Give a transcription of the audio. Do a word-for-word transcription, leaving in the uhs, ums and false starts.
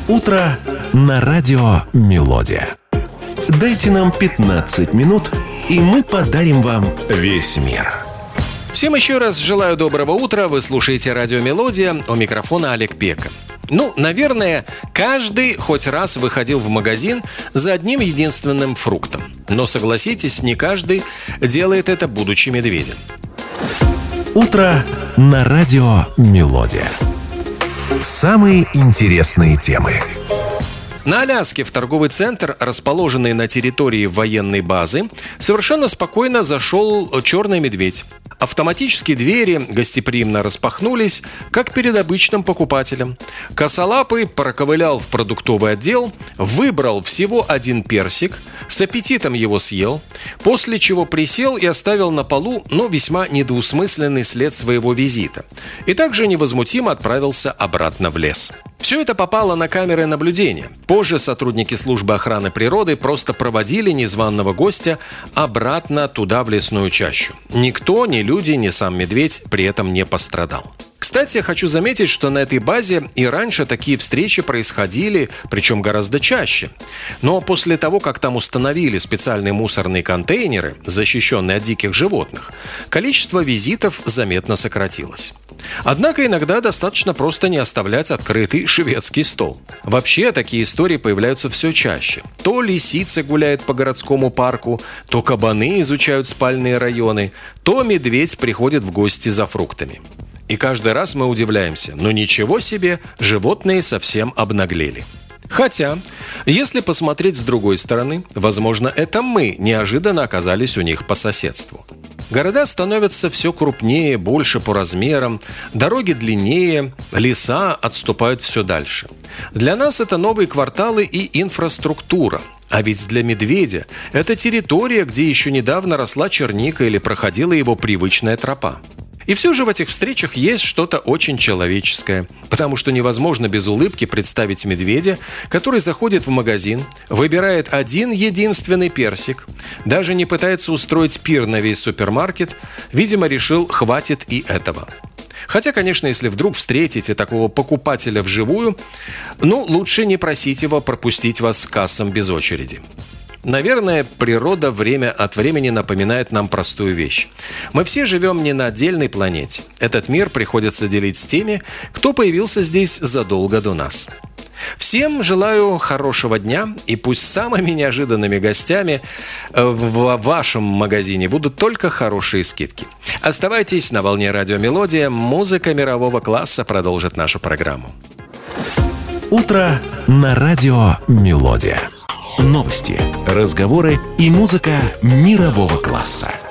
Утро на радио «Мелодия». Дайте нам пятнадцать минут, и мы подарим вам весь мир. Всем еще раз желаю доброго утра. Вы слушаете радио «Мелодия». У микрофона Олег Пека. Ну, наверное, каждый хоть раз выходил в магазин за одним единственным фруктом. Но согласитесь, не каждый делает это, будучи медведем. Утро на радио «Мелодия». Самые интересные темы. На Аляске в торговый центр, расположенный на территории военной базы, совершенно спокойно зашел черный медведь. Автоматические двери гостеприимно распахнулись, как перед обычным покупателем. Косолапый проковылял в продуктовый отдел, выбрал всего один персик, с аппетитом его съел, после чего присел и оставил на полу, но весьма недвусмысленный след своего визита. И также невозмутимо отправился обратно в лес. Все это попало на камеры наблюдения. Позже сотрудники службы охраны природы просто проводили незваного гостя обратно туда, в лесную чащу. Никто, ни люди, ни сам медведь при этом не пострадал. Кстати, я хочу заметить, что на этой базе и раньше такие встречи происходили, причем гораздо чаще. Но после того, как там установили специальные мусорные контейнеры, защищенные от диких животных, количество визитов заметно сократилось. Однако иногда достаточно просто не оставлять открытый шведский стол. Вообще, такие истории появляются все чаще. То лисицы гуляют по городскому парку, то кабаны изучают спальные районы, то медведь приходит в гости за фруктами. И каждый раз мы удивляемся, но ничего себе, животные совсем обнаглели. Хотя, если посмотреть с другой стороны, возможно, это мы неожиданно оказались у них по соседству. Города становятся все крупнее, больше по размерам, дороги длиннее, леса отступают все дальше. Для нас это новые кварталы и инфраструктура. А ведь для медведя это территория, где еще недавно росла черника или проходила его привычная тропа. И все же в этих встречах есть что-то очень человеческое, потому что невозможно без улыбки представить медведя, который заходит в магазин, выбирает один единственный персик, даже не пытается устроить пир на весь супермаркет, видимо, решил, хватит и этого. Хотя, конечно, если вдруг встретите такого покупателя вживую, ну, лучше не просить его пропустить вас к кассам без очереди. Наверное, природа время от времени напоминает нам простую вещь. Мы все живем не на отдельной планете. Этот мир приходится делить с теми, кто появился здесь задолго до нас. Всем желаю хорошего дня, и пусть самыми неожиданными гостями в вашем магазине будут только хорошие скидки. Оставайтесь на волне радио «Мелодия». Музыка мирового класса продолжит нашу программу. Утро на радио «Мелодия». Новости, разговоры и музыка мирового класса.